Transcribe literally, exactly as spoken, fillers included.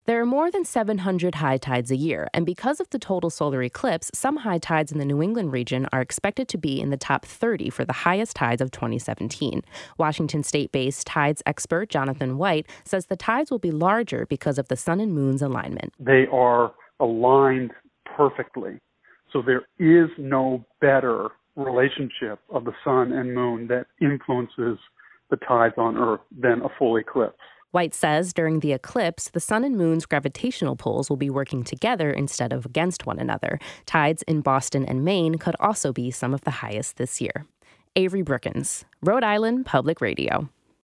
There are more than seven hundred high tides a year, and because of the total solar eclipse, some high tides in the New England region are expected to be in the top thirty for the highest tides of twenty seventeen. Washington state-based tides expert Jonathan White says the tides will be larger because of the sun and moon's alignment. They are aligned perfectly, so there is no better relationship of the sun and moon that influences the tides on Earth than a full eclipse. White says during the eclipse, the sun and moon's gravitational pulls will be working together instead of against one another. Tides in Boston and Maine could also be some of the highest this year. Avery Brookins, Rhode Island Public Radio.